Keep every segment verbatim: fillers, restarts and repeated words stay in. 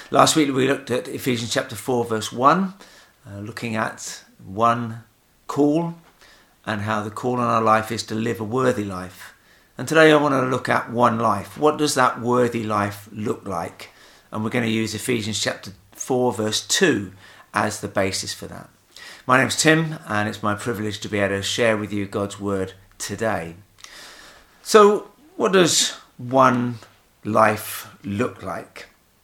Last week we looked at Ephesians chapter four verse one, uh, looking at one call and how the call on our life is to live a worthy life. And today I want to look at one life. What does that worthy life look like? And we're going to use Ephesians chapter four verse two as the basis for that. My name's Tim, and it's my privilege to be able to share with you God's word today. So what does one life look like?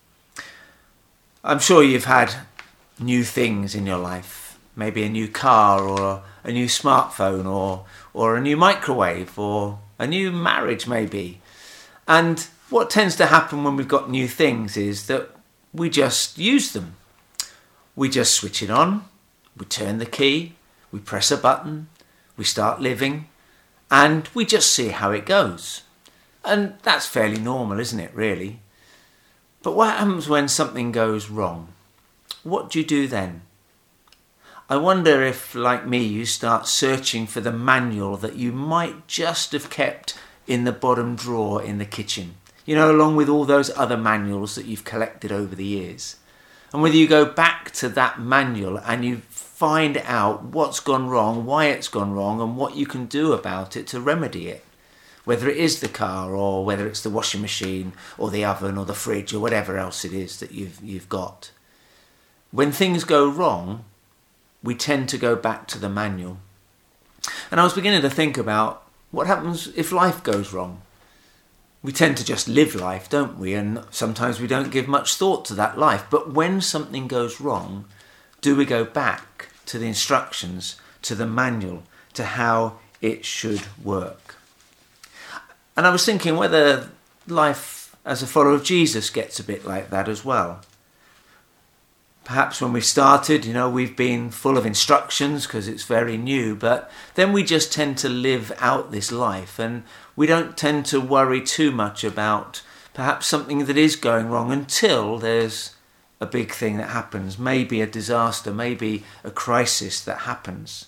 I'm sure you've had new things in your life, maybe a new car or a new smartphone or or a new microwave or a new marriage maybe. And what tends to happen when we've got new things is that we just use them. We just switch it on, we turn the key, we press a button, we start living, and we just see how it goes. And that's fairly normal, isn't it, really? But what happens when something goes wrong? What do you do then? I wonder if, like me, you start searching for the manual that you might just have kept in the bottom drawer in the kitchen. You know, along with all those other manuals that you've collected over the years. And whether you go back to that manual and you find out what's gone wrong, why it's gone wrong, and what you can do about it to remedy it. Whether it is the car or whether it's the washing machine or the oven or the fridge or whatever else it is that you've you've got. When things go wrong, we tend to go back to the manual. And I was beginning to think about what happens if life goes wrong. We tend to just live life, don't we? And sometimes we don't give much thought to that life. But when something goes wrong, do we go back to the instructions, to the manual, to how it should work? And I was thinking whether life as a follower of Jesus gets a bit like that as well. Perhaps when we started, you know, we've been full of instructions because it's very new, but then we just tend to live out this life and we don't tend to worry too much about perhaps something that is going wrong until there's a big thing that happens, maybe a disaster, maybe a crisis that happens.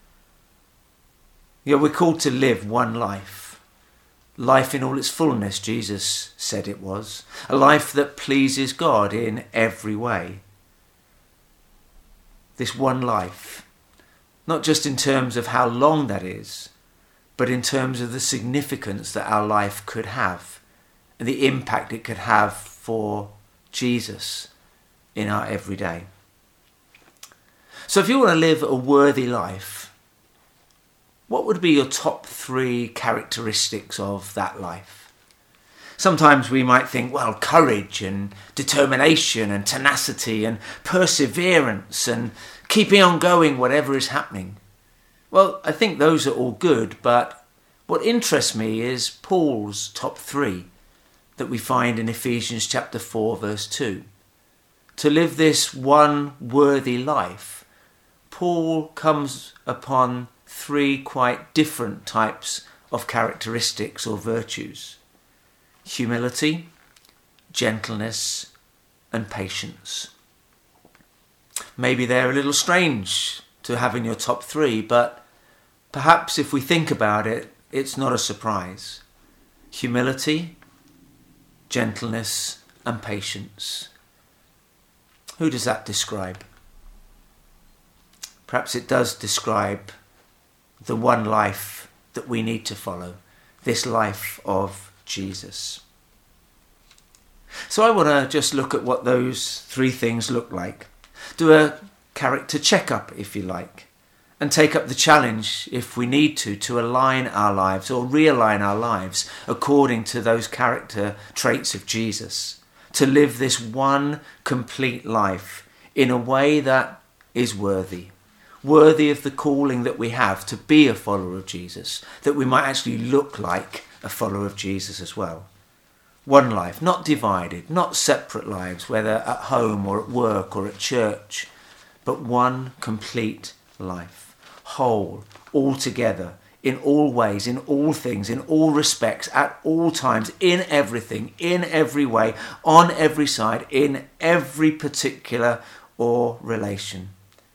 You know, we're called to live one life. Life in all its fullness, Jesus said it was. A life that pleases God in every way. This one life, not just in terms of how long that is, but in terms of the significance that our life could have and the impact it could have for Jesus in our everyday. So if you want to live a worthy life, what would be your top three characteristics of that life? Sometimes we might think, well, courage and determination and tenacity and perseverance and keeping on going whatever is happening. Well, I think those are all good, but what interests me is Paul's top three that we find in Ephesians chapter four verse two. To live this one worthy life, Paul comes upon three quite different types of characteristics or virtues. Humility, gentleness, and patience. Maybe they're a little strange to have in your top three, but perhaps if we think about it, it's not a surprise. Humility, gentleness, and patience. Who does that describe? Perhaps it does describe the one life that we need to follow, this life of Jesus. So I want to just look at what those three things look like. Do a character checkup, if you like, and take up the challenge, if we need to, to align our lives or realign our lives according to those character traits of Jesus, to live this one complete life in a way that is worthy. Worthy of the calling that we have to be a follower of Jesus, that we might actually look like a follower of Jesus as well. One life, not divided, not separate lives, whether at home or at work or at church, but one complete life, whole, all together, in all ways, in all things, in all respects, at all times, in everything, in every way, on every side, in every particular or relation.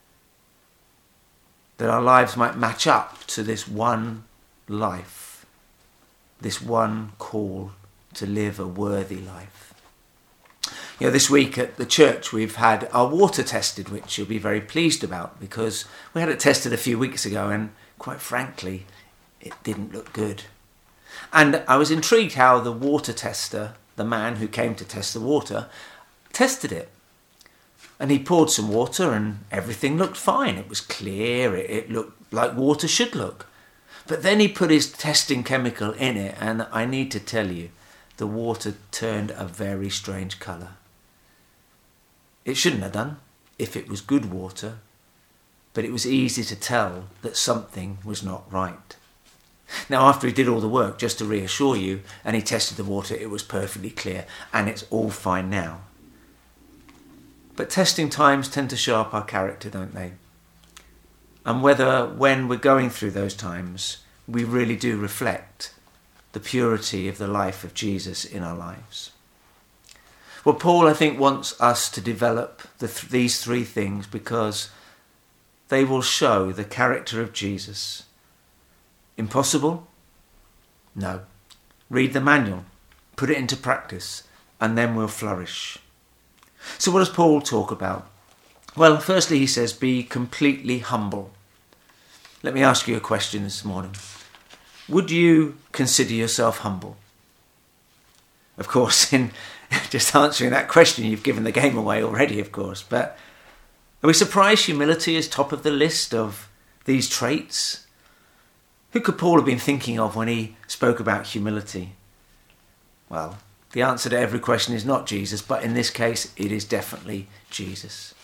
That our lives might match up to this one life, this one call to live a worthy life. You know, this week at the church we've had our water tested, which you'll be very pleased about, because we had it tested a few weeks ago and quite frankly it didn't look good. And I was intrigued how the water tester, the man who came to test the water, tested it. And he poured some water and everything looked fine. It was clear, it, it looked like water should look. But then he put his testing chemical in it, and I need to tell you, the water turned a very strange colour. It shouldn't have done if it was good water, but it was easy to tell that something was not right. Now, after he did all the work, just to reassure you, and he tested the water, it was perfectly clear, and it's all fine now. But testing times tend to show up our character, don't they? And whether, when we're going through those times, we really do reflect the purity of the life of Jesus in our lives. Well, Paul, I think, wants us to develop the th- these three things because they will show the character of Jesus. Impossible? No. Read the manual, put it into practice, and then we'll flourish. So what does Paul talk about? Well, firstly, he says, be completely humble. Let me ask you a question this morning. Would you consider yourself humble? Of course, in just answering that question, you've given the game away already, of course. But are we surprised humility is top of the list of these traits? Who could Paul have been thinking of when he spoke about humility? Well, the answer to every question is not Jesus, but in this case, it is definitely Jesus.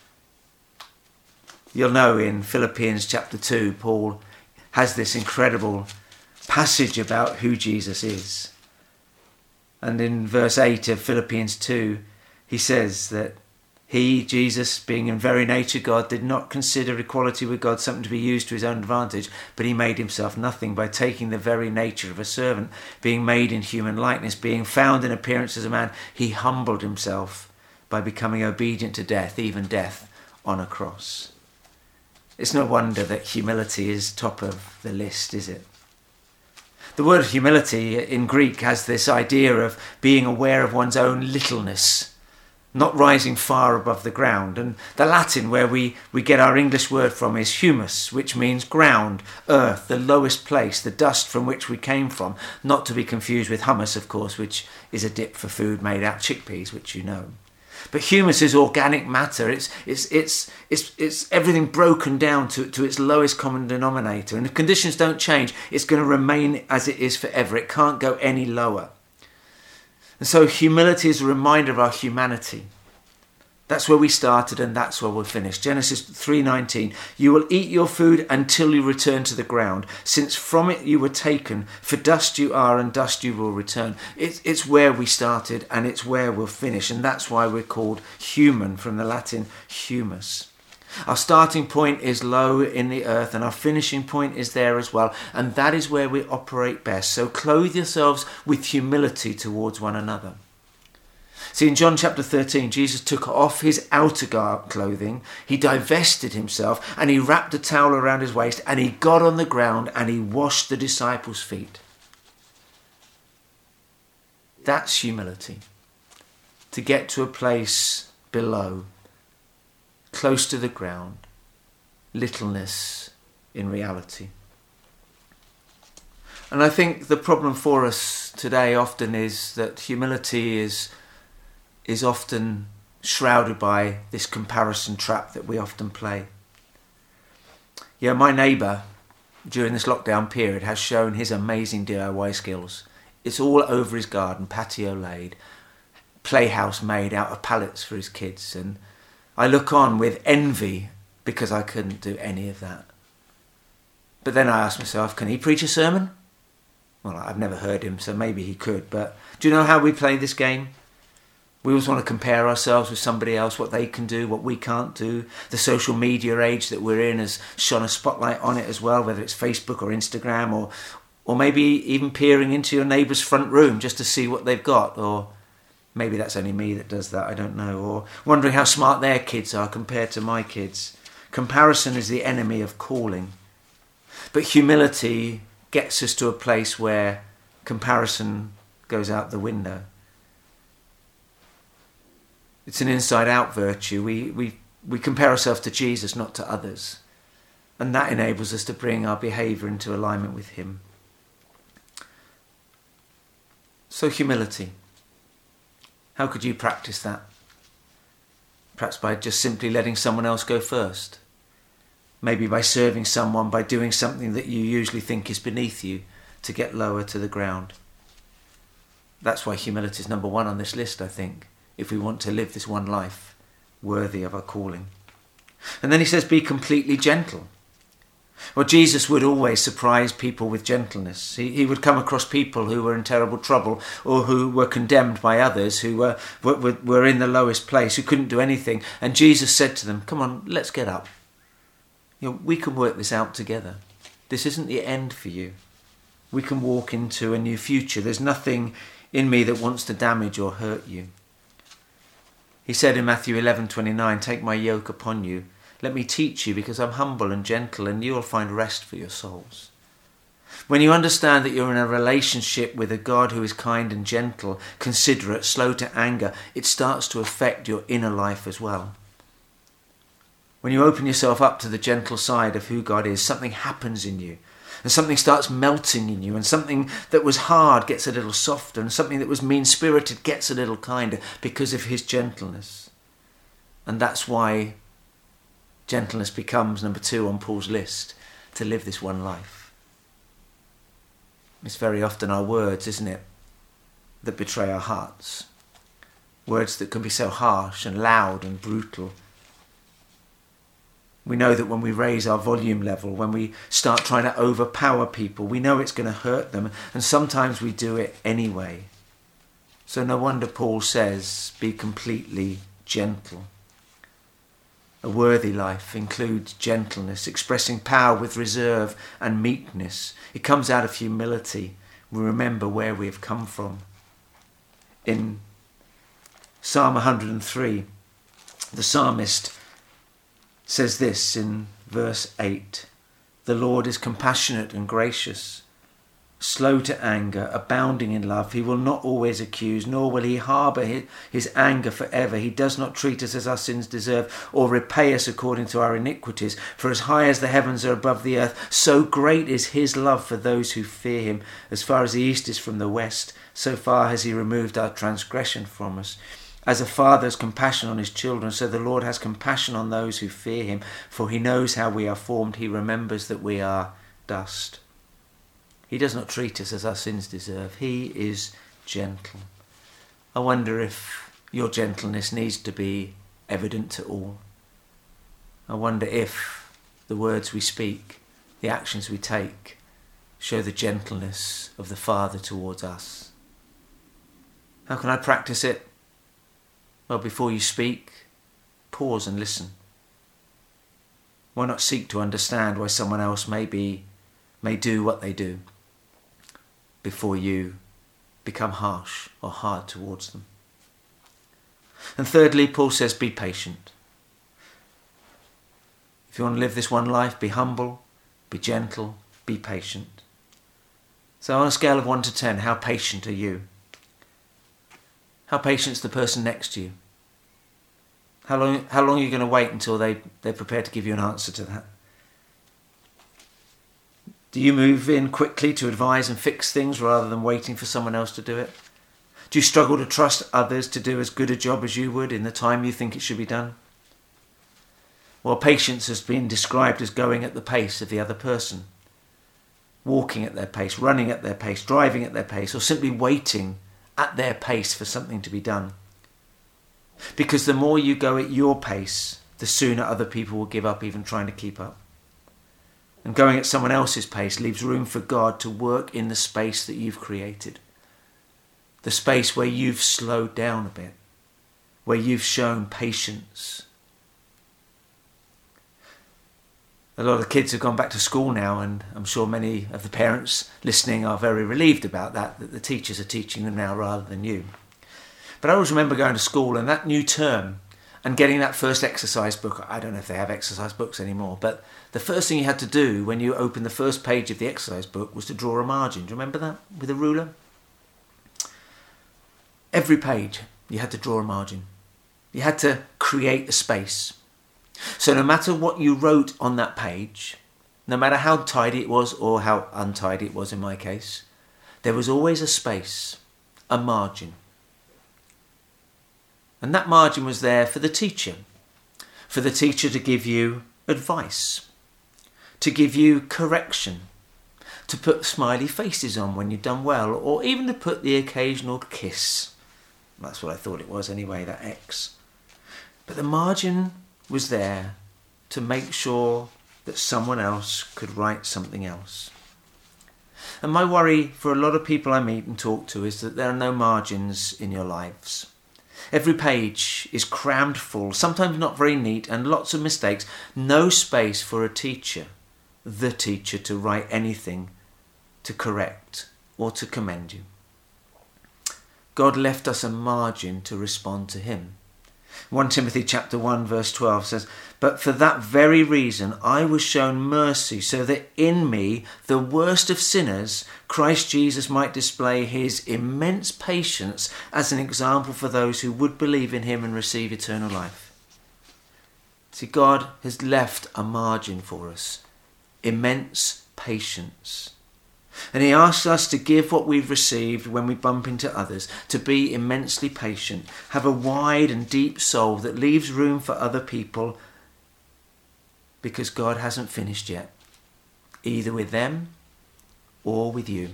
You'll know in Philippians chapter two, Paul has this incredible passage about who Jesus is. And in verse eight of Philippians two, he says that he, Jesus, being in very nature God, did not consider equality with God something to be used to his own advantage, but he made himself nothing by taking the very nature of a servant, being made in human likeness, being found in appearance as a man. He humbled himself by becoming obedient to death, even death on a cross. It's no wonder that humility is top of the list, is it? The word humility in Greek has this idea of being aware of one's own littleness, not rising far above the ground. And the Latin where we, we get our English word from is humus, which means ground, earth, the lowest place, the dust from which we came from, not to be confused with hummus, of course, which is a dip for food made out of chickpeas, which you know. But humus is organic matter. It's it's it's it's it's everything broken down to, to its lowest common denominator. And if conditions don't change, it's going to remain as it is forever. It can't go any lower. And so humility is a reminder of our humanity. That's where we started and that's where we'll finish. Genesis three nineteen, you will eat your food until you return to the ground, since from it you were taken, for dust you are and dust you will return. It's, it's where we started and it's where we'll finish, and that's why we're called human, from the Latin humus. Our starting point is low in the earth and our finishing point is there as well, and that is where we operate best. So clothe yourselves with humility towards one another. See, in John chapter thirteen, Jesus took off his outer clothing, he divested himself, and he wrapped a towel around his waist, and he got on the ground and he washed the disciples' feet. That's humility. To get to a place below, close to the ground, littleness in reality. And I think the problem for us today often is that humility is is often shrouded by this comparison trap that we often play. Yeah, my neighbour during this lockdown period has shown his amazing D I Y skills. It's all over his garden, patio laid, playhouse made out of pallets for his kids, and I look on with envy because I couldn't do any of that. But then I ask myself, can he preach a sermon? Well, I've never heard him, so maybe he could, but do you know how we play this game? We always want to compare ourselves with somebody else, what they can do, what we can't do. The social media age that we're in has shone a spotlight on it as well, whether it's Facebook or Instagram, or or maybe even peering into your neighbour's front room just to see what they've got. Or maybe that's only me that does that, I don't know. Or wondering how smart their kids are compared to my kids. Comparison is the enemy of calling. But humility gets us to a place where comparison goes out the window. It's an inside-out virtue. We, we, we compare ourselves to Jesus, not to others. And that enables us to bring our behaviour into alignment with him. So humility. How could you practice that? Perhaps by just simply letting someone else go first. Maybe by serving someone, by doing something that you usually think is beneath you to get lower to the ground. That's why humility is number one on this list, I think, if we want to live this one life worthy of our calling. And then he says, be completely gentle. Well, Jesus would always surprise people with gentleness. He, he would come across people who were in terrible trouble or who were condemned by others, who were, were, were in the lowest place, who couldn't do anything. And Jesus said to them, come on, let's get up. You know, we can work this out together. This isn't the end for you. We can walk into a new future. There's nothing in me that wants to damage or hurt you. He said in Matthew eleven twenty-nine, take my yoke upon you. Let me teach you, because I'm humble and gentle, and you will find rest for your souls. When you understand that you're in a relationship with a God who is kind and gentle, considerate, slow to anger, it starts to affect your inner life as well. When you open yourself up to the gentle side of who God is, something happens in you. And something starts melting in you, and something that was hard gets a little softer, and something that was mean-spirited gets a little kinder because of his gentleness. And that's why gentleness becomes number two on Paul's list, to live this one life. It's very often our words, isn't it, that betray our hearts. Words that can be so harsh and loud and brutal. We know that when we raise our volume level, when we start trying to overpower people, we know it's going to hurt them, and sometimes we do it anyway. So no wonder Paul says, be completely gentle. A worthy life includes gentleness, expressing power with reserve and meekness. It comes out of humility. We remember where we have come from. In Psalm one hundred three, the psalmist says this in verse eight. The Lord is compassionate and gracious, slow to anger, abounding in love. He will not always accuse, nor will he harbour his, his anger forever. He does not treat us as our sins deserve, or repay us according to our iniquities. For as high as the heavens are above the earth, so great is his love for those who fear him. As far as the east is from the west, so far has he removed our transgression from us. As a father has compassion on his children, so the Lord has compassion on those who fear him. For he knows how we are formed. He remembers that we are dust. He does not treat us as our sins deserve. He is gentle. I wonder if your gentleness needs to be evident to all. I wonder if the words we speak, the actions we take, show the gentleness of the Father towards us. How can I practice it? Well, before you speak, pause and listen. Why not seek to understand why someone else may be, may do what they do before you become harsh or hard towards them? And thirdly, Paul says, be patient. If you want to live this one life, be humble, be gentle, be patient. So on a scale of one to ten, how patient are you? How patient is the person next to you? How long, how long are you going to wait until they, they're prepared to give you an answer to that? Do you move in quickly to advise and fix things rather than waiting for someone else to do it? Do you struggle to trust others to do as good a job as you would in the time you think it should be done? Well, patience has been described as going at the pace of the other person. Walking at their pace, running at their pace, driving at their pace, or simply waiting at their pace for something to be done. Because the more you go at your pace, the sooner other people will give up even trying to keep up. And going at someone else's pace leaves room for God to work in the space that you've created. The space where you've slowed down a bit, where you've shown patience. A lot of kids have gone back to school now, and I'm sure many of the parents listening are very relieved about that, that the teachers are teaching them now rather than you. But I always remember going to school and that new term and getting that first exercise book. I don't know if they have exercise books anymore, but the first thing you had to do when you opened the first page of the exercise book was to draw a margin. Do you remember that? With a ruler? Every page you had to draw a margin. You had to create a space. So no matter what you wrote on that page, no matter how tidy it was or how untidy it was in my case, there was always a space, a margin. And that margin was there for the teacher, for the teacher to give you advice, to give you correction, to put smiley faces on when you've done well, or even to put the occasional kiss. That's what I thought it was anyway, that X. But the margin was there to make sure that someone else could write something else. And my worry for a lot of people I meet and talk to is that there are no margins in your lives. Every page is crammed full, sometimes not very neat, and lots of mistakes. No space for a teacher, the teacher, to write anything to correct or to commend you. God left us a margin to respond to him. First Timothy chapter one verse twelve says, "But for that very reason I was shown mercy, so that in me, the worst of sinners, Christ Jesus might display his immense patience as an example for those who would believe in him and receive eternal life." See, God has left a margin for us, immense patience. And he asks us to give what we've received when we bump into others, to be immensely patient, have a wide and deep soul that leaves room for other people, because God hasn't finished yet, either with them or with you.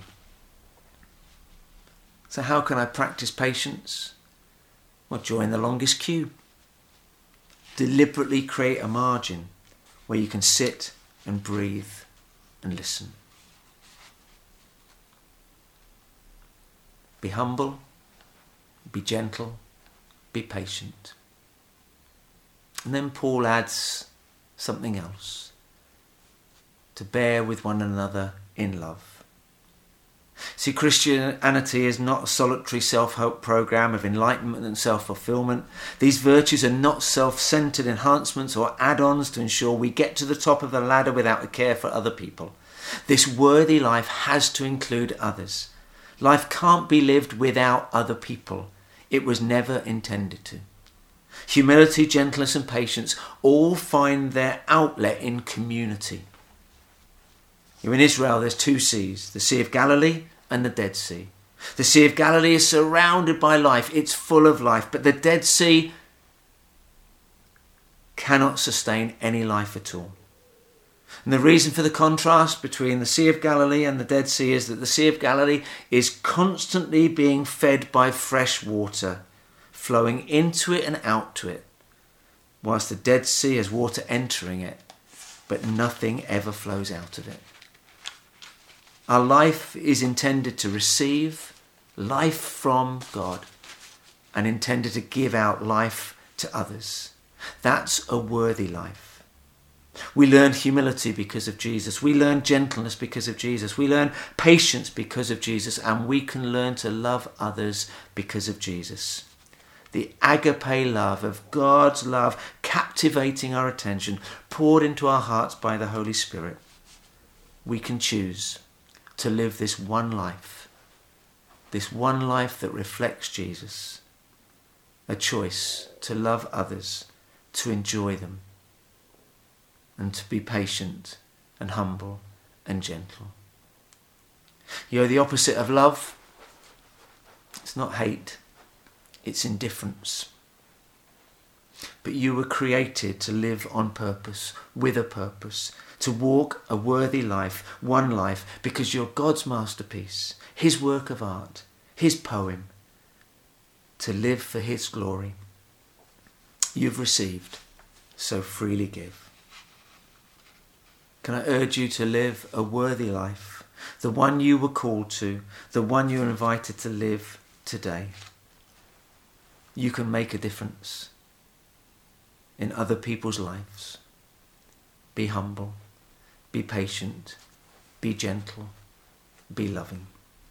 So how can I practice patience? Well, join the longest queue. Deliberately create a margin where you can sit and breathe and listen. Be humble, be gentle, be patient. And then Paul adds something else: to bear with one another in love. See, Christianity is not a solitary self-help program of enlightenment and self-fulfillment. These virtues are not self-centered enhancements or add-ons to ensure we get to the top of the ladder without a care for other people. This worthy life has to include others. Life can't be lived without other people. It was never intended to. Humility, gentleness and patience all find their outlet in community. In Israel there's two seas, the Sea of Galilee and the Dead Sea. The Sea of Galilee is surrounded by life, it's full of life, but the Dead Sea cannot sustain any life at all. And the reason for the contrast between the Sea of Galilee and the Dead Sea is that the Sea of Galilee is constantly being fed by fresh water, flowing into it and out to it, whilst the Dead Sea has water entering it, but nothing ever flows out of it. Our life is intended to receive life from God and intended to give out life to others. That's a worthy life. We learn humility because of Jesus. We learn gentleness because of Jesus. We learn patience because of Jesus. And we can learn to love others because of Jesus. The agape love of God's love captivating our attention, poured into our hearts by the Holy Spirit. We can choose to live this one life. This one life that reflects Jesus. A choice to love others, to enjoy them, and to be patient and humble and gentle. You know, the opposite of love, it's not hate, it's indifference. But you were created to live on purpose, with a purpose, to walk a worthy life, one life, because you're God's masterpiece, his work of art, his poem, to live for his glory. You've received, so freely give. Can I urge you to live a worthy life, the one you were called to, the one you're invited to live today? You can make a difference in other people's lives. Be humble, be patient, be gentle, be loving.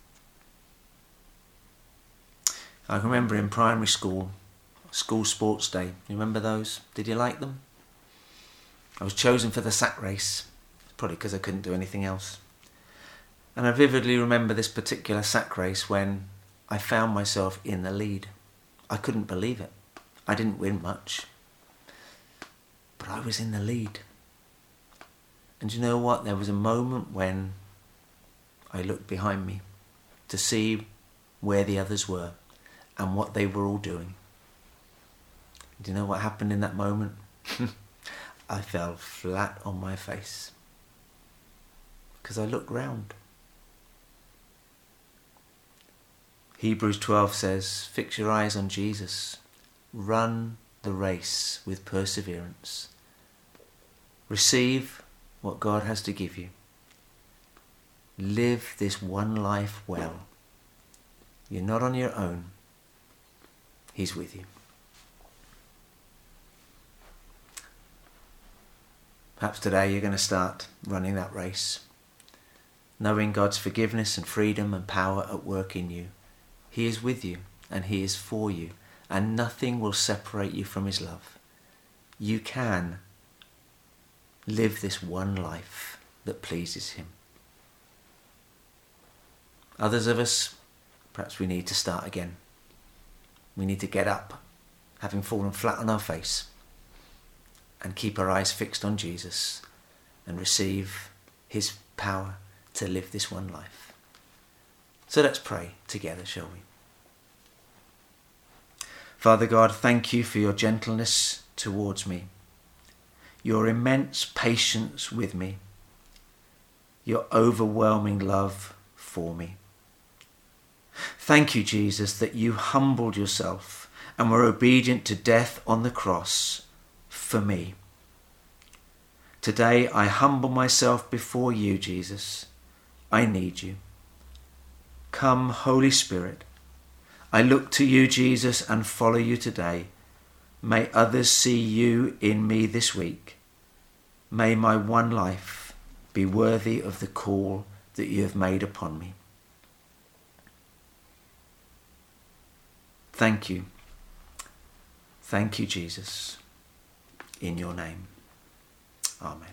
I can remember in primary school, school sports day. You remember those? Did you like them? I was chosen for the sack race. Probably because I couldn't do anything else. And I vividly remember this particular sack race when I found myself in the lead. I couldn't believe it. I didn't win much, but I was in the lead. And you know what? There was a moment when I looked behind me to see where the others were and what they were all doing. Do you know what happened in that moment? I fell flat on my face because I looked round. Hebrews twelve says, fix your eyes on Jesus. Run the race with perseverance. Receive what God has to give you. Live this one life well. You're not on your own. He's with you. Perhaps today you're going to start running that race, knowing God's forgiveness and freedom and power at work in you. He is with you and He is for you, and nothing will separate you from His love. You can live this one life that pleases Him. Others of us, perhaps we need to start again. We need to get up, having fallen flat on our face, and keep our eyes fixed on Jesus and receive His power to live this one life. So let's pray together, shall we? Father God, thank you for your gentleness towards me, your immense patience with me, your overwhelming love for me. Thank you, Jesus, that you humbled yourself and were obedient to death on the cross for me. Today I humble myself before you, Jesus. I need you. Come, Holy Spirit. I look to you, Jesus, and follow you today. May others see you in me this week. May my one life be worthy of the call that you have made upon me. Thank you. Thank you, Jesus. In your name. Amen.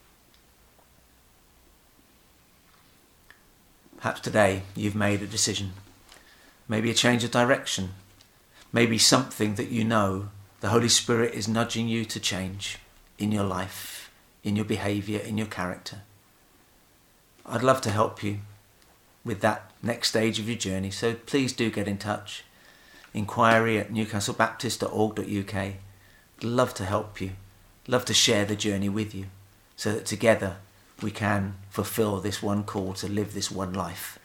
Perhaps today you've made a decision. Maybe a change of direction. Maybe something that you know the Holy Spirit is nudging you to change in your life, in your behaviour, in your character. I'd love to help you with that next stage of your journey, so please do get in touch. Inquiry at newcastle baptist dot org dot U K. Love to help you. Love to share the journey with you so that together we can fulfill this one call to live this one life